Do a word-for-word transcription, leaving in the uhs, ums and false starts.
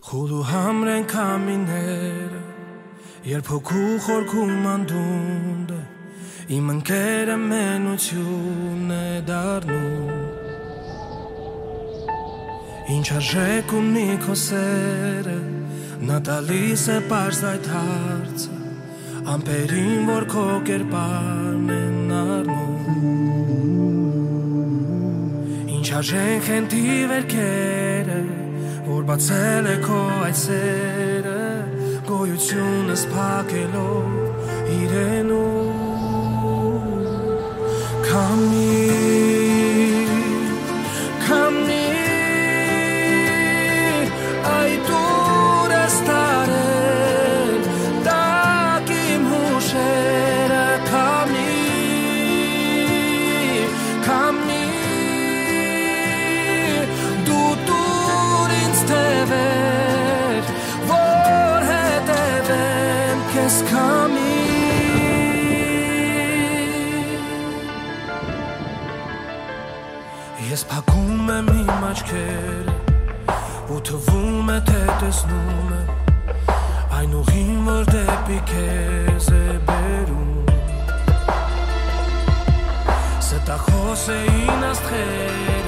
Խուլու համրեն կամիները Երբ հոգու խորքում անդունդը Իմ ընկերը մենություն է դառնում Ինչ արժեք ունի քո սերը Նա տալիս է պարզ այդ հարցը Ամպերին, որ քո կերպարն են առնում Ինչ արժենք են թիվերքերը Որ բացել է քո այդ սերը Գոյությունս փակելով իրենում Քամի, քամի Այդ ուր ես տարել Տակ իմ հուշերը Քամի, քամի Դու տուր ինձ թևեր Որ հետևեմ քեզ քամի Ես փակում եմ իմ աչքերը Ու թվում է թե տեսնում եմ Այն ուղին որ դեպի քեզ է բերում Ստախոս էին աստղերը